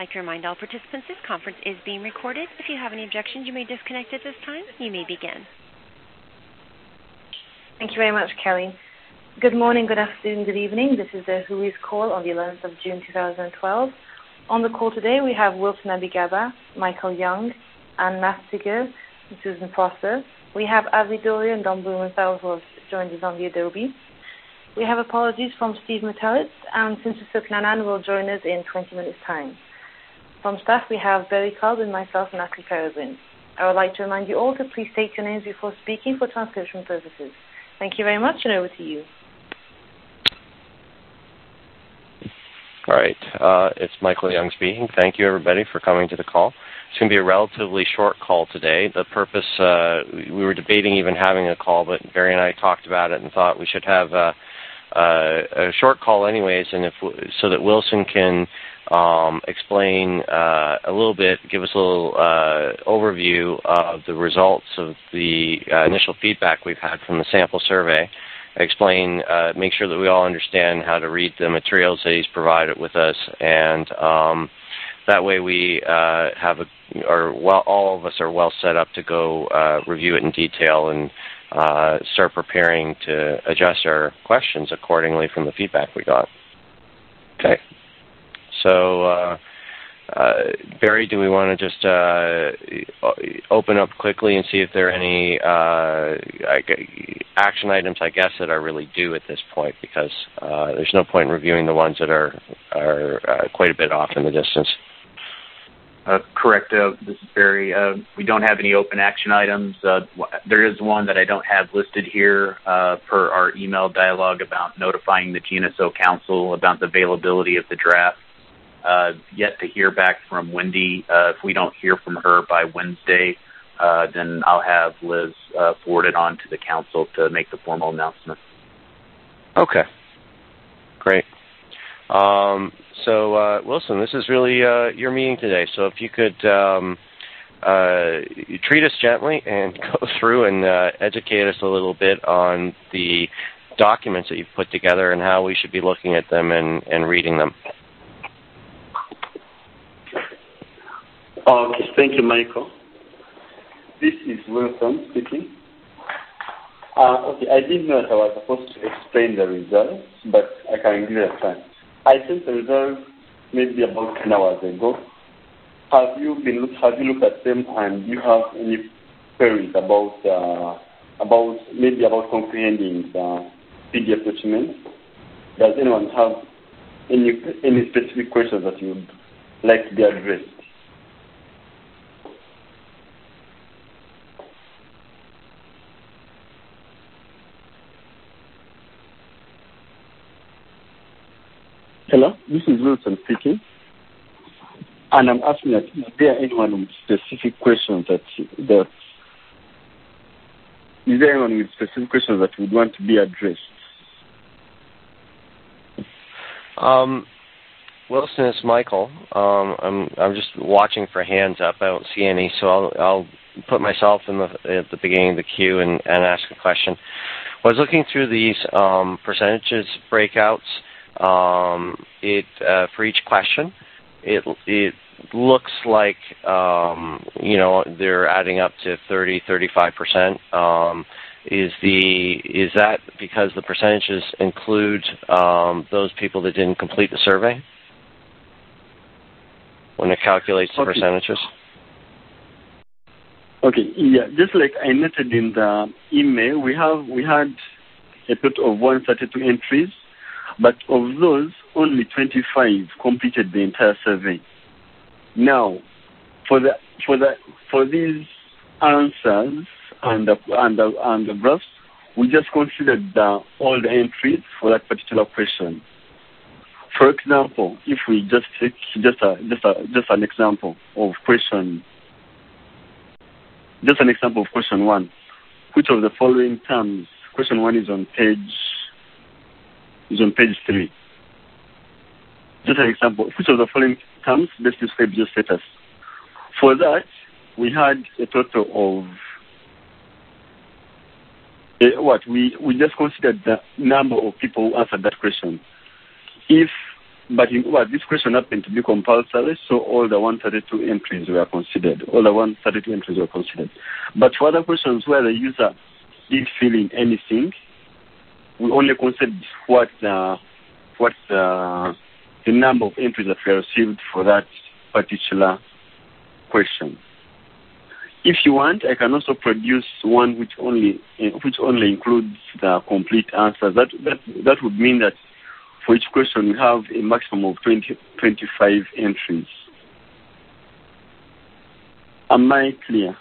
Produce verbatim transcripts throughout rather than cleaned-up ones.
I'd like to remind all participants this conference is being recorded. If you have any objections, you may disconnect at this time. You may begin. Thank you very much, Kelly. Good morning, good afternoon, good evening. This is the Whois call on the eleventh of June two thousand twelve. On the call today, we have Wilson Abigaba, Michael Young, Anne Mastiger, and Susan Foster. We have Avi Doria and Don Blumenfeld who have joined us on the Adobe. We have apologies from Steve Metalitz, and Sister Suknanan will join us in twenty minutes' time. From staff, we have Barry Cobb and myself, Natalie Peregrine. I would like to remind you all to please state your names before speaking for transcription purposes. Thank you very much, and over to you. All right. Uh, it's Michael Young speaking. Thank you, everybody, for coming to the call. It's going to be a relatively short call today. The purpose, uh, we were debating even having a call, but Barry and I talked about it and thought we should have uh, uh, a short call anyways, and if so that Wilson can um, explain uh, a little bit, give us a little uh, overview of the results of the uh, initial feedback we've had from the sample survey, explain, uh, make sure that we all understand how to read the materials that he's provided with us, and um, that way we uh, have a, or well, all of us are well set up to go uh, review it in detail and uh, start preparing to adjust our questions accordingly from the feedback we got. Okay. So, uh, uh, Barry, do we want to just uh, open up quickly and see if there are any uh, action items, I guess, that are really due at this point, because uh, there's no point in reviewing the ones that are, are uh, quite a bit off in the distance. Uh, correct. Uh, this is Barry. Uh, we don't have any open action items. Uh, there is one that I don't have listed here uh, per our email dialogue about notifying the G N S O Council about the availability of the draft. Uh, yet to hear back from Wendy. Uh, if we don't hear from her by Wednesday, uh, then I'll have Liz uh, forward it on to the council to make the formal announcement. Okay. Great. Um, so, uh, Wilson, this is really uh, your meeting today. So if you could um, uh, treat us gently and go through and uh, educate us a little bit on the documents that you've put together and how we should be looking at them and, and reading them. Okay, thank you, Michael. This is Wilson speaking. Uh, okay, I didn't know that I was supposed to explain the results, but I can give it a try. I sent the results maybe about ten hours ago. Have you been look, have you looked at them, and do you have any queries about uh, about maybe about comprehending the P D F document? Does anyone have any any specific questions that you would like to be addressed? Hello, this is Wilson speaking, and I'm asking that is there anyone with specific questions that that is there anyone with specific questions that would want to be addressed? Um, Wilson, it's Michael. Um, I'm I'm just watching for hands up. I don't see any, so I'll I'll put myself in the at the beginning of the queue and, and ask a question. I was looking through these um, percentages breakouts. Um, it uh, for each question, it it looks like um, you know they're adding up to thirty, thirty-five percent. Um, is the is that because the percentages include um, those people that didn't complete the survey when it calculates the okay. percentages? Okay, yeah, just like I noted in the email, we have we had a total of one hundred thirty-two entries. But of those, only twenty-five completed the entire survey. Now, for the for the for these answers and the and the, and the graphs, we just considered the, all the entries for that particular question. For example, if we just take just a just a just an example of question, just an example of question one, which of the following terms? Question one is on page. is on page three. Just an example, which of the following terms best describe your status? For that, we had a total of uh, what we we just considered the number of people who answered that question. If but, in, but this question happened to be compulsory, so all the one hundred thirty-two entries were considered. All the one hundred thirty-two entries were considered. But for other questions where the user did fill in anything, we only considered what the, what the, the number of entries that were received for that particular question. If you want, I can also produce one which only which only includes the complete answers. That that that would mean that for each question we have a maximum of twenty, twenty-five entries. Am I clear?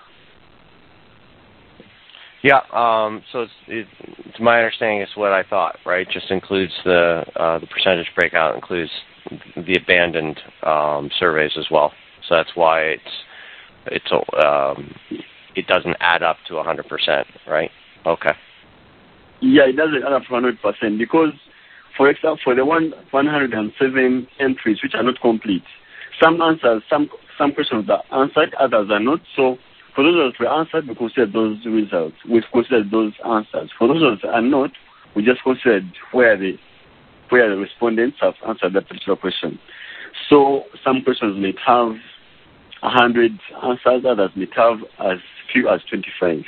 Yeah. Um, so it's, it, to my understanding, it's what I thought. Right, just includes the uh, the percentage breakout includes the abandoned um, surveys as well. So that's why it's. It's um, it doesn't add up to one hundred percent, right? Okay. Yeah, it doesn't add up to one hundred percent because, for example, for the one one hundred seven entries which are not complete, some answers, some some questions are answered, others are not. So for those that were answered, we consider those results. We consider those answers. For those that are not, we just considered where the where the respondents have answered that particular question. So some questions may have one hundred answers, others may have as few as twenty-five.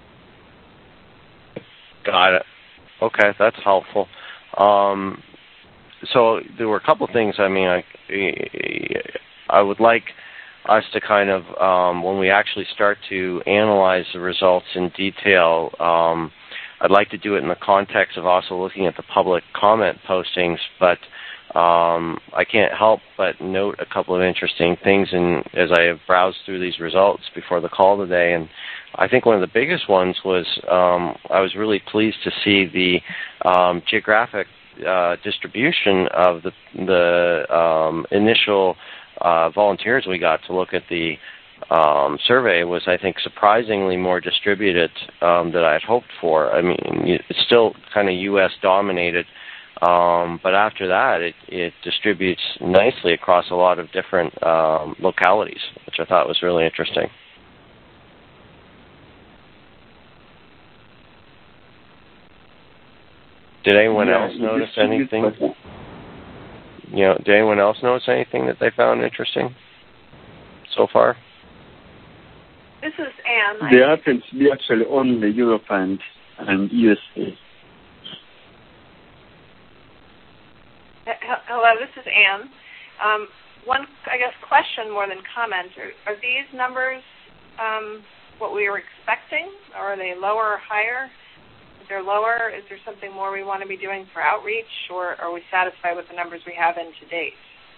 Got it. Okay, that's helpful. Um, so there were a couple things. I mean, I, I would like us to kind of, um, when we actually start to analyze the results in detail, um, I'd like to do it in the context of also looking at the public comment postings, but Um, I can't help but note a couple of interesting things in, as I have browsed through these results before the call today. And I think one of the biggest ones was um, I was really pleased to see the um, geographic uh, distribution of the, the um, initial uh, volunteers we got to look at the um, survey was, I think, surprisingly more distributed um, than I had hoped for. I mean, it's still kind of U S dominated. Um, but after that, it, it distributes nicely across a lot of different um, localities, which I thought was really interesting. Did anyone yeah, else notice anything? You know, did anyone else notice anything that they found interesting so far? This is Anne. They happen to be actually only Europe and, and U S A. Hello, this is Anne. Um, one, I guess, question more than comment. Are, are these numbers um, what we were expecting, or are they lower or higher? If they're lower, is there something more we want to be doing for outreach, or are we satisfied with the numbers we have in to date?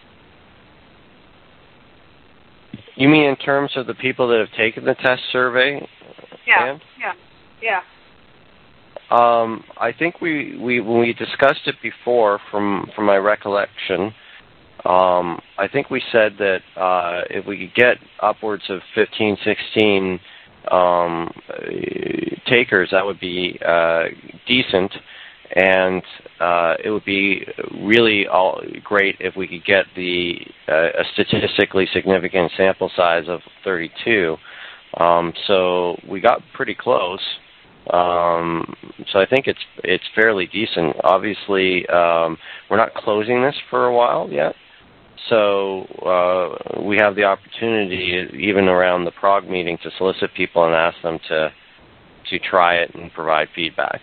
You mean in terms of the people that have taken the test survey? Yeah, Anne? yeah, yeah. Um, I think we, we when we discussed it before, from from my recollection, um, I think we said that uh, if we could get upwards of fifteen, sixteen um, takers, that would be uh, decent, and uh, it would be really all great if we could get the uh, a statistically significant sample size of thirty-two. Um, so we got pretty close. Um, so I think it's it's fairly decent. Obviously, um, we're not closing this for a while yet, so uh, we have the opportunity, even around the Prague meeting, to solicit people and ask them to to try it and provide feedback.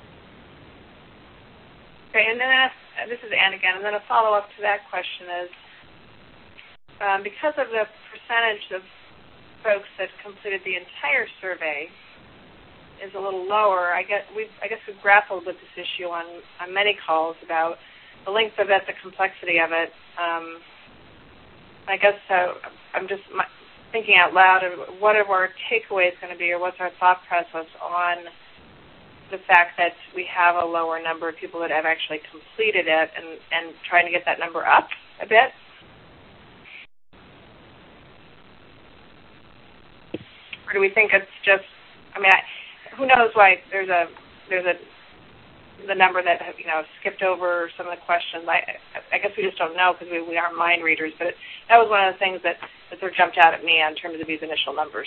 Okay, and then ask, this is Anne again, and then a follow-up to that question is, um, because of the percentage of folks that completed the entire survey is a little lower, I guess we've I guess we've grappled with this issue on, on many calls about the length of it, the complexity of it. Um, I guess so. I'm just thinking out loud of what are our takeaways going to be, or what's our thought process on the fact that we have a lower number of people that have actually completed it, and, and trying to get that number up a bit. Or do we think it's just? I mean, I, who knows why there's a there's a the number that you know skipped over some of the questions. I I guess we just don't know because we, we aren't mind readers. But it, that was one of the things that, that sort of jumped out at me in terms of these initial numbers.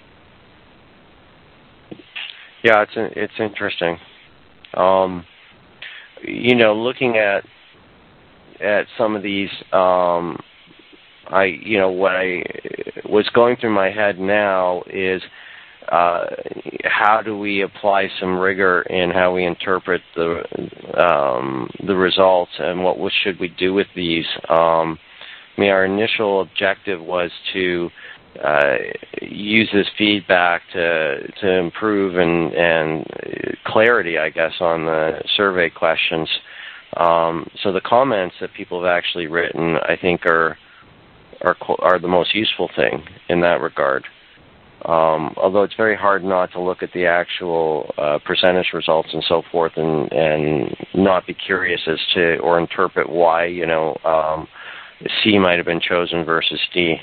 Yeah, it's it's interesting. Um, you know, looking at at some of these, um, I, you know, what I what's going through my head now is uh, how do we apply some rigor in how we interpret the um, the results, and what should we do with these? Um, I mean, our initial objective was to uh, use this feedback to to improve and, and clarity, I guess, on the survey questions. Um, so the comments that people have actually written, I think, are are are the most useful thing in that regard. Um, although it's very hard not to look at the actual uh, percentage results and so forth, and, and not be curious as to or interpret why, you know, um, C might have been chosen versus D.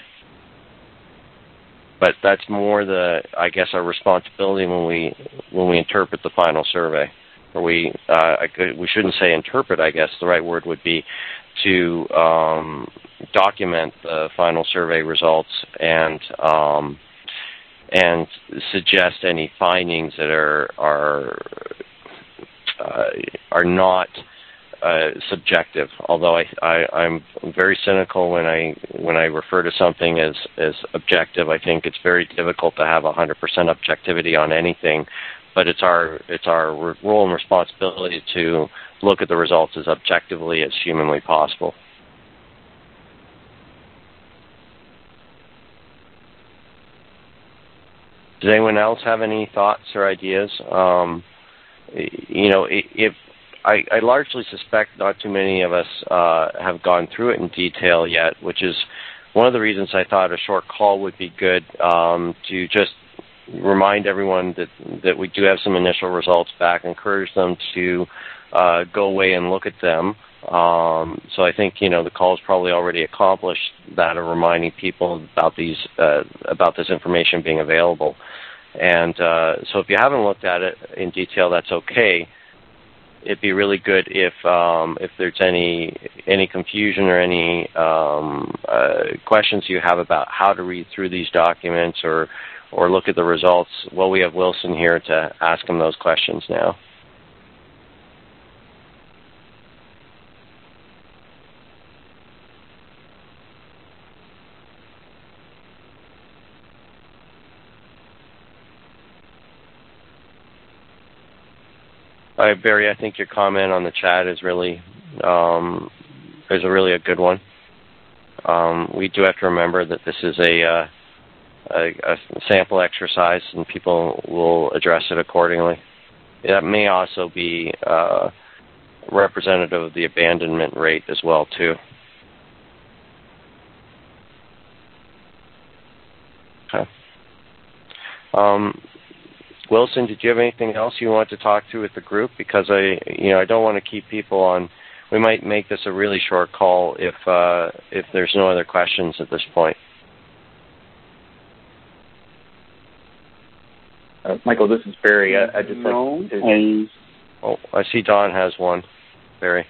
But that's more the, I guess, our responsibility when we when we interpret the final survey. Or we uh, I could, we shouldn't say interpret. I guess the right word would be to um, document the final survey results and um, and suggest any findings that are are uh, are not uh, subjective. Although I, I I'm very cynical when I when I refer to something as as objective. I think it's very difficult to have one hundred percent objectivity on anything. But it's our it's our role and responsibility to look at the results as objectively as humanly possible. Does anyone else have any thoughts or ideas? Um, you know, if I, I largely suspect not too many of us uh, have gone through it in detail yet, which is one of the reasons I thought a short call would be good, um, to just remind everyone that that we do have some initial results back, encourage them to uh, go away and look at them. Um, so I think, you know, the call has probably already accomplished that of reminding people about these uh, about this information being available. And uh, so if you haven't looked at it in detail, that's okay. It'd be really good if um, if there's any any confusion or any um, uh, questions you have about how to read through these documents or or look at the results. Well, we have Wilson here to ask him those questions now. All right, Barry, I think your comment on the chat is really um, is a really a good one. Um, we do have to remember that this is a uh, A, a sample exercise, and people will address it accordingly. That may also be uh, representative of the abandonment rate as well, too. Okay. Um, Wilson, did you have anything else you want to talk to with the group? Because I, you know, I don't want to keep people on. We might make this a really short call if uh, if there's no other questions at this point. Uh, Michael, this is Barry. I, I just no, like to... I... Oh, I see Don has one. Barry.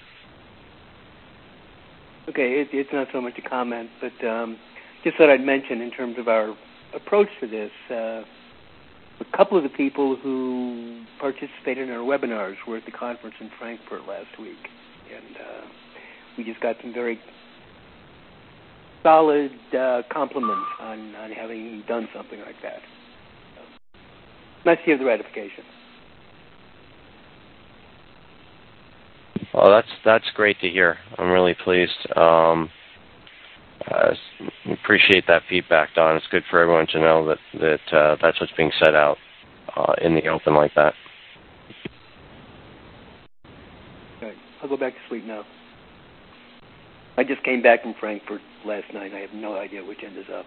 Okay, it, it's not so much a comment, but um, just thought I'd mention in terms of our approach to this, uh, a couple of the people who participated in our webinars were at the conference in Frankfurt last week, and uh, we just got some very solid uh, compliments on, on having done something like that. Nice to hear the ratification. Well, that's that's great to hear. I'm really pleased. Um, uh, appreciate that feedback, Don. It's good for everyone to know that that uh, that's what's being set out uh, in the open like that. Okay, I'll go back to sleep now. I just came back from Frankfurt last night. I have no idea which end is up.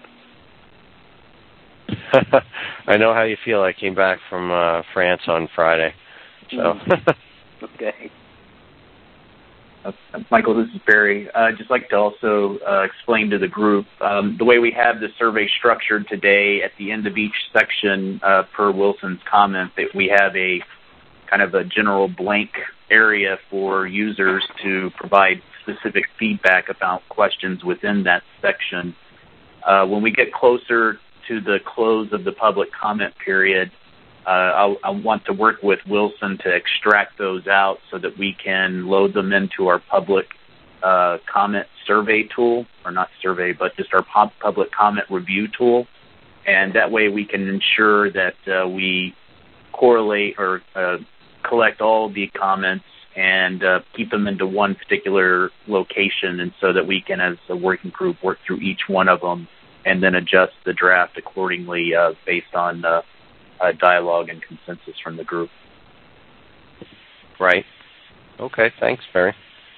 I know how you feel. I came back from uh, France on Friday. So. Mm. Okay. Uh, Michael, this is Barry. I'd uh, just like to also uh, explain to the group um, the way we have the survey structured today. At the end of each section, uh, per Wilson's comment, that we have a kind of a general blank area for users to provide specific feedback about questions within that section. Uh, when we get closer to the close of the public comment period, uh, I'll, I want to work with Wilson to extract those out so that we can load them into our public uh, comment survey tool, or not survey, but just our pub- public comment review tool. And that way we can ensure that uh, we correlate or uh, collect all the comments and uh, keep them into one particular location, and so that we can, as a working group, work through each one of them and then adjust the draft accordingly uh, based on uh, uh, dialogue and consensus from the group. Right. Okay, thanks, Barry.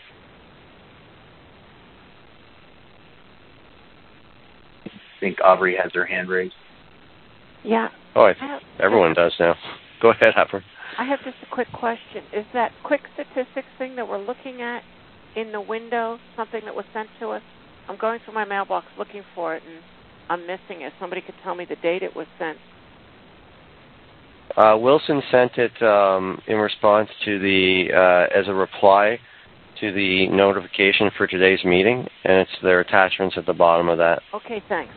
I think Aubrey has her hand raised. Yeah. Oh, I, I have, everyone does now. Go ahead, Aubrey. I have just a quick question. Is that quick statistics thing that we're looking at in the window something that was sent to us? I'm going through my mailbox looking for it, and I'm missing it. Somebody could tell me the date it was sent. Uh, Wilson sent it um, in response to the, uh, as a reply to the notification for today's meeting, and it's their attachments at the bottom of that. Okay, thanks.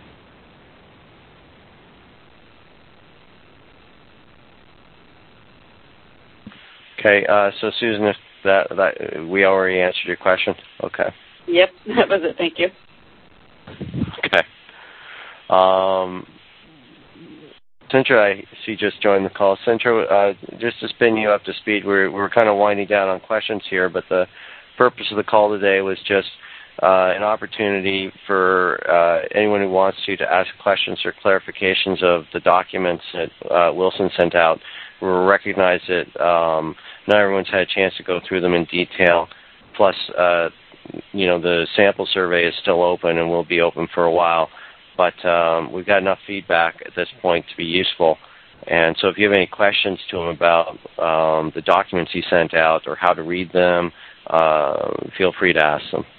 Okay, uh, so Susan, if that, that we already answered your question. Okay. Yep, that was it. Thank you. Okay. Um, Sintra, I see, just joined the call. Sintra, uh, just to spin you up to speed, we're we're kind of winding down on questions here, but the purpose of the call today was just uh, an opportunity for uh, anyone who wants to to ask questions or clarifications of the documents that uh, Wilson sent out. We recognize that um, not everyone's had a chance to go through them in detail. Plus, uh, you know, the sample survey is still open and will be open for a while. But um, we've got enough feedback at this point to be useful. And so if you have any questions to him about um, the documents he sent out or how to read them, uh, feel free to ask them.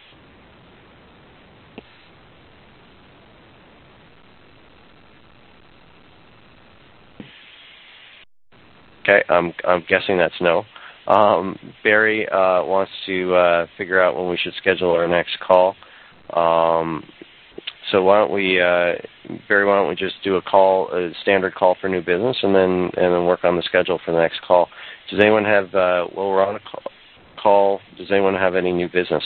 Okay, I'm I'm guessing that's no. Um, Barry uh, wants to uh, figure out when we should schedule our next call. Um, so why don't we, uh, Barry? Why don't we just do a call, a standard call for new business, and then and then work on the schedule for the next call. Does anyone have? Uh, while we're on a call, call, does anyone have any new business?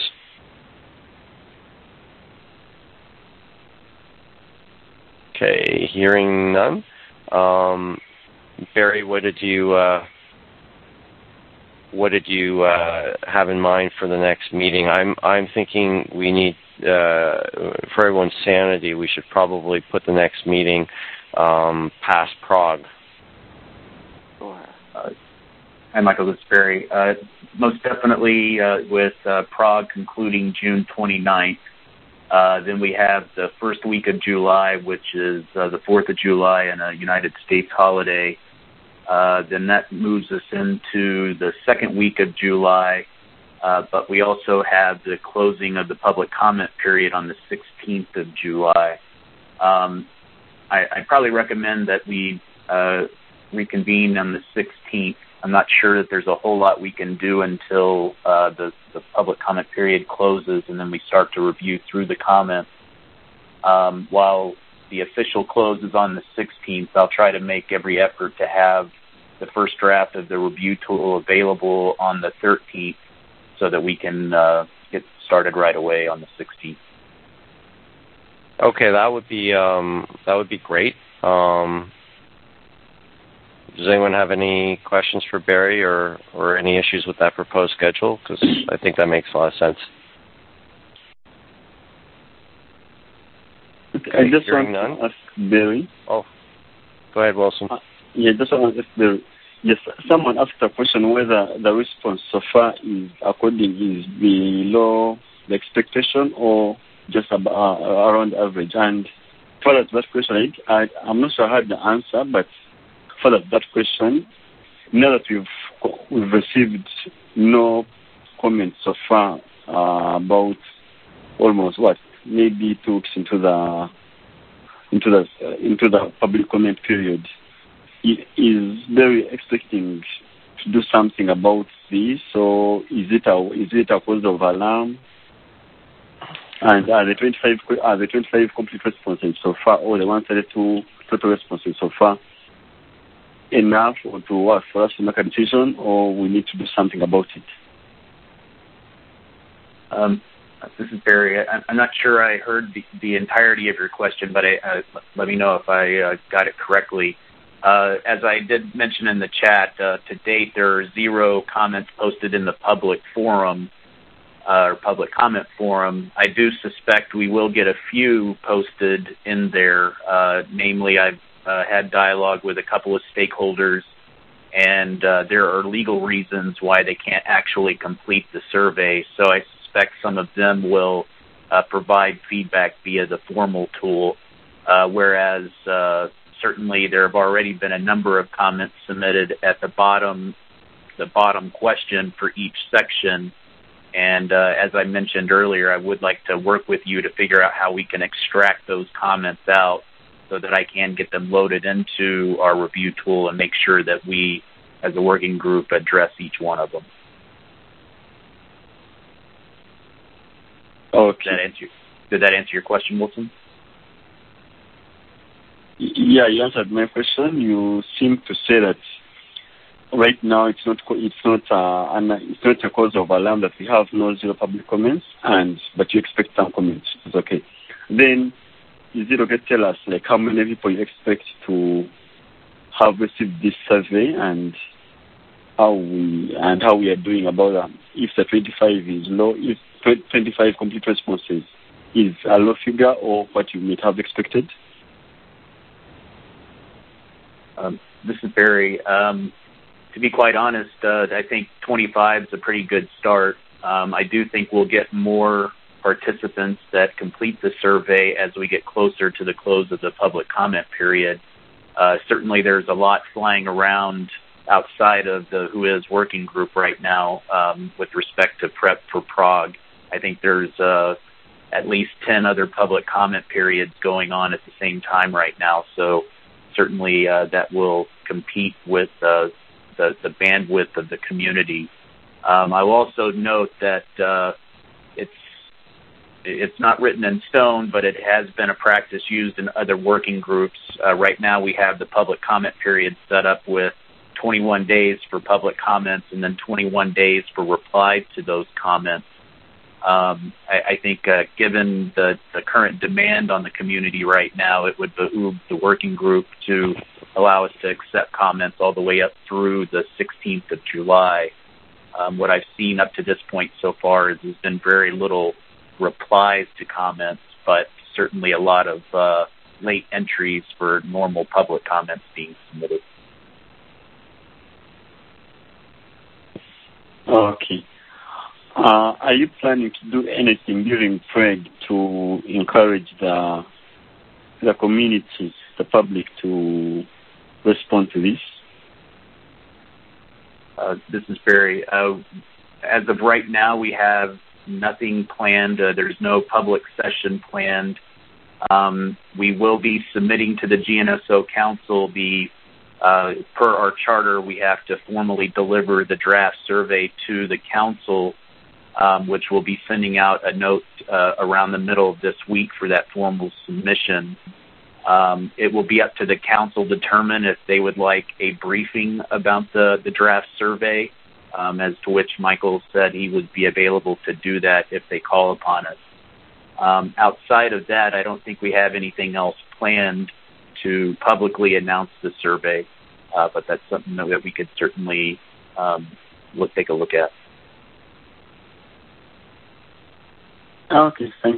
Okay, hearing none. Um, Barry, what did you uh, what did you uh, have in mind for the next meeting? I'm I'm thinking we need uh, for everyone's sanity, we should probably put the next meeting um, past Prague. Sure. Uh, hi, Michael. This is Barry. Uh, most definitely, uh, with uh, Prague concluding June twenty-ninth. Uh, then we have the first week of July, which is uh, the fourth of July and a United States holiday. Uh, then that moves us into the second week of July, uh, but we also have the closing of the public comment period on the sixteenth of July. Um, I, I probably recommend that we uh, reconvene on the sixteenth. I'm not sure that there's a whole lot we can do until uh, the, the public comment period closes, and then we start to review through the comments. Um, while the official close is on the sixteenth, I'll try to make every effort to have the first draft of the review tool available on the thirteenth so that we can uh, get started right away on the sixteenth. Okay, that would be um, that would be great. Um, does anyone have any questions for Barry or, or any issues with that proposed schedule? Because I think that makes a lot of sense. Okay, I just Hearing want none? to ask Barry. Oh, go ahead, Wilson. Uh, yeah, just want to ask Barry. Yes, someone asked a question whether the response so far is according is below the expectation or just about, uh, around average. And for that question, I, I'm not sure I had the answer, but for that, that question, now that we've we've received no comments so far uh, about almost what maybe two weeks into the into the uh, into the public comment period, is very expecting to do something about this, or is it a is it a cause of alarm? And are the twenty-five are the twenty-five complete responses so far, or the one thirty-two total responses so far enough or to work for us to make a decision, or we need to do something about it? Um, This is Barry. I, I'm not sure I heard the, the entirety of your question, but I, uh, let me know if I uh, got it correctly. Uh, as I did mention in the chat, uh, to date there are zero comments posted in the public forum uh, or public comment forum. I do suspect we will get a few posted in there. Uh, namely, I've uh, had dialogue with a couple of stakeholders, and uh, there are legal reasons why they can't actually complete the survey. So I suspect some of them will uh, provide feedback via the formal tool, uh, whereas uh, certainly there have already been a number of comments submitted at the bottom, the bottom question for each section. And uh, as I mentioned earlier, I would like to work with you to figure out how we can extract those comments out so that I can get them loaded into our review tool and make sure that we, as a working group, address each one of them. Okay. Did that answer, did that answer your question, Wilson? Yeah, you answered my question. You seem to say that right now it's not it's not uh, an, it's not a cause of alarm that we have no zero public comments, and but you expect some comments. It's okay. Then is it okay to tell us like how many people you expect to have received this survey and how we and how we are doing about them? If the twenty-five is low, if twenty-five complete responses is a low figure or what you might have expected? Um, this is Barry. Um, to be quite honest, uh, I think twenty-five is a pretty good start. Um, I do think we'll get more participants that complete the survey as we get closer to the close of the public comment period. Uh, certainly there's a lot flying around outside of the Who Is working group right now um, with respect to prep for Prague. I think there's uh, at least ten other public comment periods going on at the same time right now. So certainly uh, that will compete with uh, the, the bandwidth of the community. Um, I will also note that uh, it's it's not written in stone, but it has been a practice used in other working groups. Uh, right now we have the public comment period set up with twenty-one days for public comments and then twenty-one days for reply to those comments. Um, I, I think uh, given the, the current demand on the community right now, it would behoove the working group to allow us to accept comments all the way up through the sixteenth of July. Um, what I've seen up to this point so far is there's been very little replies to comments, but certainly a lot of uh, late entries for normal public comments being submitted. Okay. Uh, are you planning to do anything during Prague to encourage the the community, the public, to respond to this? Uh, this is Barry. Uh, as of right now, we have nothing planned. Uh, there's no public session planned. Um, we will be submitting to the G N S O Council the Uh, per our charter, we have to formally deliver the draft survey to the council, um, which will be sending out a note uh, around the middle of this week for that formal submission. Um, it will be up to the council to determine if they would like a briefing about the, the draft survey, um, as to which Michael said he would be available to do that if they call upon us. Um, outside of that, I don't think we have anything else planned to publicly announce the survey, uh, but that's something that we could certainly um, look, take a look at. Okay, thanks.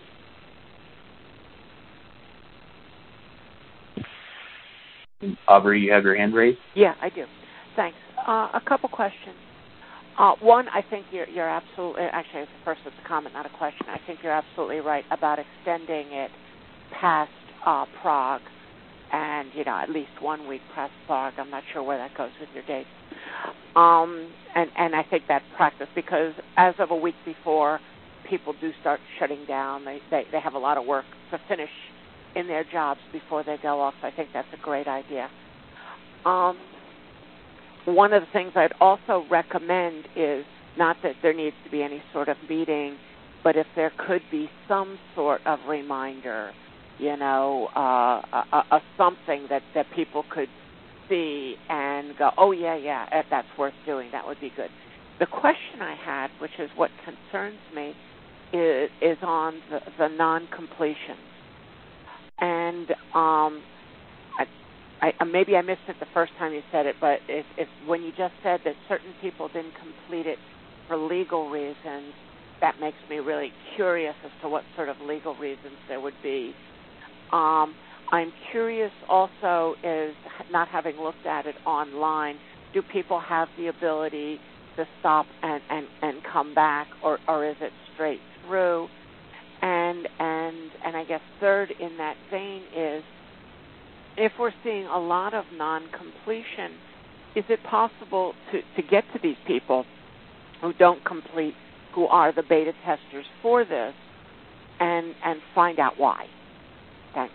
Aubrey, you have your hand raised? Yeah, I do. Thanks. Uh, a couple questions. Uh, one, I think you're, you're absolutely, actually, first it's a comment, not a question. I think you're absolutely right about extending it past uh, Prague and, you know, at least one week past Prague. I'm not sure where that goes with your dates. Um, and, and I think that practice, because as of a week before, people do start shutting down. They, they, they have a lot of work to finish in their jobs before they go off. So I think that's a great idea. Um, one of the things I'd also recommend is not that there needs to be any sort of meeting, but if there could be some sort of reminder, you know, uh, a, a something that, that people could see and go, oh, yeah, yeah, that's worth doing. That would be good. The question I had, which is what concerns me, is, is on the, the non-completion. And um, I, I, maybe I missed it the first time you said it, but if, if when you just said that certain people didn't complete it for legal reasons, that makes me really curious as to what sort of legal reasons there would be. Um, I'm curious also, is not having looked at it online, do people have the ability to stop and, and, and come back, or, or is it straight through? And and and I guess third in that vein is, if we're seeing a lot of non-completion, is it possible to, to get to these people who don't complete, who are the beta testers for this, and and find out why? Thanks.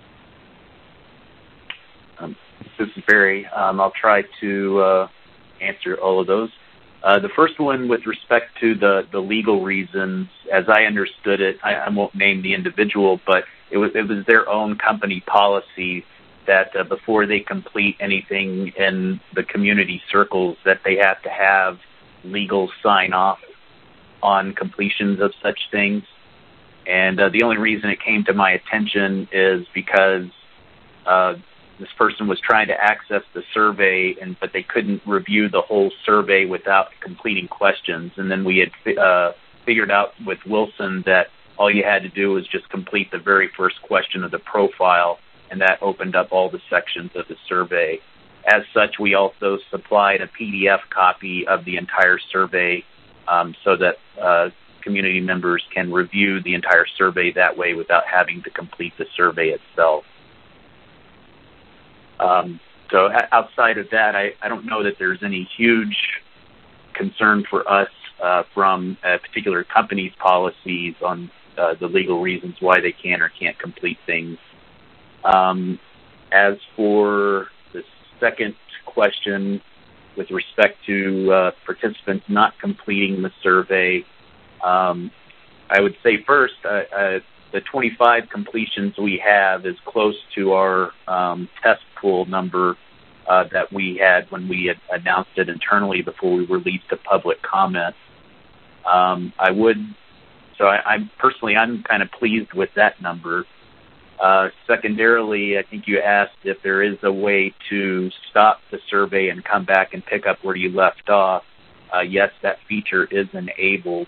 Um, this is Barry. Um, I'll try to uh, answer all of those. Uh, the first one, with respect to the, the legal reasons, as I understood it, I, I won't name the individual, but it was it was their own company policy that uh, before they complete anything in the community circles, that they have to have legal sign-off on completions of such things. And uh, the only reason it came to my attention is because uh, this person was trying to access the survey, and but they couldn't review the whole survey without completing questions. And then we had uh, figured out with Wilson that all you had to do was just complete the very first question of the profile, and that opened up all the sections of the survey. As such, we also supplied a P D F copy of the entire survey um, so that uh, community members can review the entire survey that way without having to complete the survey itself. Um, so outside of that, I, I don't know that there's any huge concern for us uh, from a particular company's policies on uh, the legal reasons why they can or can't complete things. Um, as for the second question with respect to uh, participants not completing the survey, um, I would say first, uh, uh, the twenty-five completions we have is close to our um, test pool number uh, that we had when we had announced it internally before we released a public comment. Um, I would, so I, I'm personally, I'm kind of pleased with that number. Uh, secondarily, I think you asked if there is a way to stop the survey and come back and pick up where you left off. Uh, yes, that feature is enabled.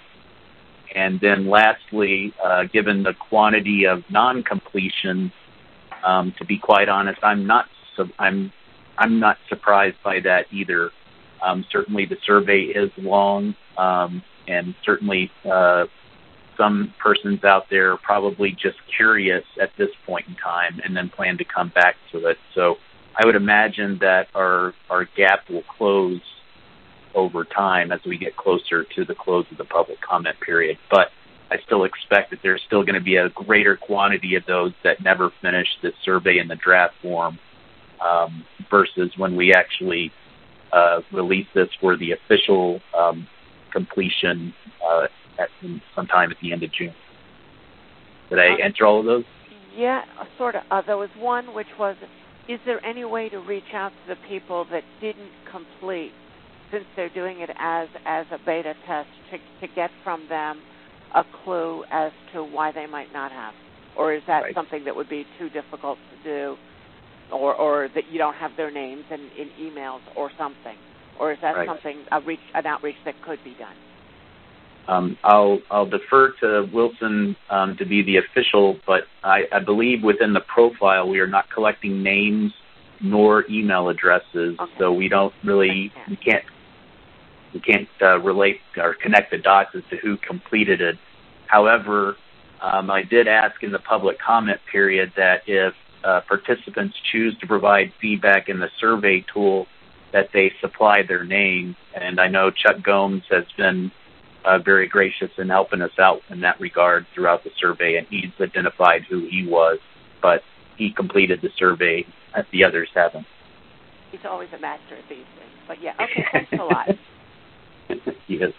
And then lastly, uh, given the quantity of non-completion, um, to be quite honest, I'm not su- I'm I'm not surprised by that either. Um, certainly, the survey is long, um, and certainly uh, some persons out there are probably just curious at this point in time, and then plan to come back to it. So I would imagine that our our gap will close over time as we get closer to the close of the public comment period. But I still expect that there's still going to be a greater quantity of those that never finish the survey in the draft form um, versus when we actually uh, release this for the official um, completion uh, at sometime at the end of June. Did I answer all of those? Yeah, sort of. Uh, there was one which was, is there any way to reach out to the people that didn't complete, since they're doing it as as a beta test, to, to get from them a clue as to why they might not have? Or is that right. something that would be too difficult to do, or or that you don't have their names in, in emails or something? Or is that right. something, a reach, an outreach that could be done? Um, I'll I'll defer to Wilson um, to be the official, but I, I believe within the profile we are not collecting names nor email addresses, okay. so we don't really, we can't We can't uh, relate or connect the dots as to who completed it. However, um, I did ask in the public comment period that if uh, participants choose to provide feedback in the survey tool, that they supply their name. And I know Chuck Gomes has been uh, very gracious in helping us out in that regard throughout the survey, and he's identified who he was, but he completed the survey, as the others haven't. He's always a master at these things. But yeah, okay, thanks a lot. Yes.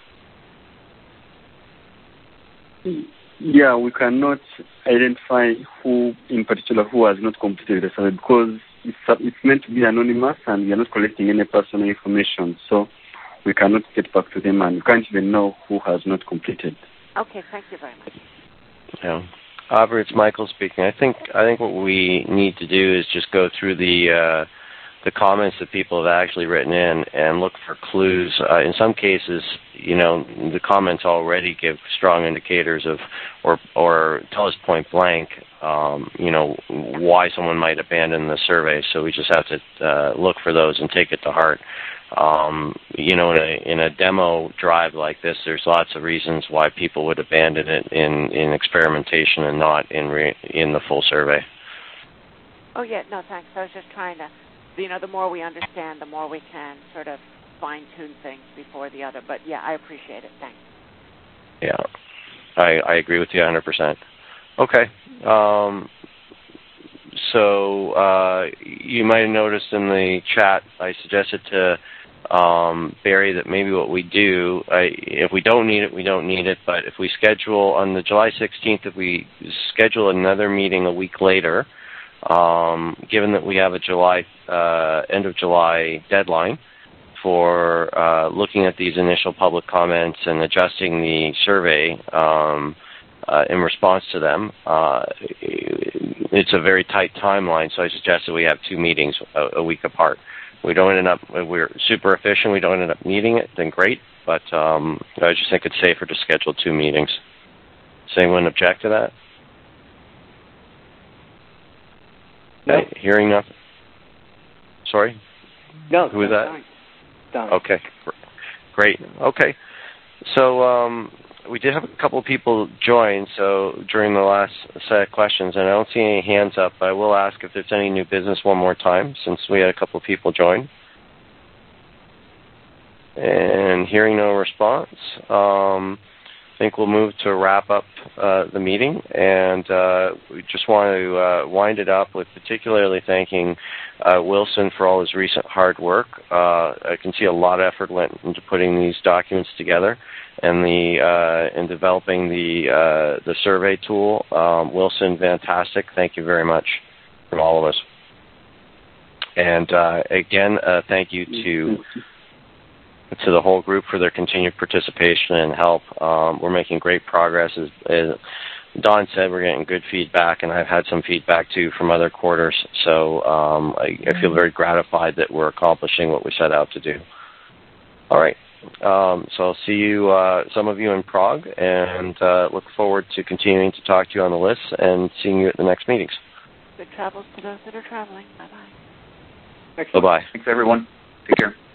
Yeah, we cannot identify who in particular who has not completed the survey because it's, it's meant to be anonymous and we are not collecting any personal information. So we cannot get back to them and we can't even know who has not completed Okay, thank you very much. Yeah. Aubrey, it's Michael speaking. I think I think what we need to do is just go through the uh, the comments that people have actually written in and look for clues. Uh, in some cases, you know, the comments already give strong indicators of, or or tell us point blank, um, you know, why someone might abandon the survey. So we just have to uh, look for those and take it to heart. Um, you know, in a, in a demo drive like this, there's lots of reasons why people would abandon it in, in experimentation and not in re, in the full survey. Oh, yeah, no, thanks. I was just trying to, you know, the more we understand, the more we can sort of fine-tune things before the other. But, yeah, I appreciate it. Thanks. Yeah, I, I agree with you one hundred percent. Okay. Um, so uh, you might have noticed in the chat I suggested to um, Barry that maybe what we do, I, if we don't need it, we don't need it. But if we schedule on the July sixteenth, if we schedule another meeting a week later, um, given that we have a July uh, end of July deadline for uh, looking at these initial public comments and adjusting the survey um, uh, in response to them, uh, it's a very tight timeline. So I suggest that we have two meetings a, a week apart. We don't end up, we're super efficient, we don't end up needing it, then great. But um, I just think it's safer to schedule two meetings. Does anyone object to that? No. Okay, hearing nothing. Sorry? No. Who is that? Fine. Done. Okay, great. Okay. So um, we did have a couple of people join so during the last set of questions, and I don't see any hands up, but I will ask if there's any new business one more time since we had a couple of people join. And hearing no response, um, I think we'll move to wrap up uh, the meeting, and uh, we just want to uh, wind it up with particularly thanking uh, Wilson for all his recent hard work. Uh, I can see a lot of effort went into putting these documents together and the uh, in developing the uh, the survey tool. Um, Wilson, fantastic! Thank you very much from all of us. And uh, again, uh, thank you to. to the whole group for their continued participation and help. Um, we're making great progress. As, as Don said, we're getting good feedback, and I've had some feedback, too, from other quarters. So um, I, I feel very gratified that we're accomplishing what we set out to do. All right. Um, so I'll see you, uh, some of you in Prague, and uh, look forward to continuing to talk to you on the list and seeing you at the next meetings. Good travels to those that are traveling. Bye-bye. Bye-bye. Thanks, everyone. Take care.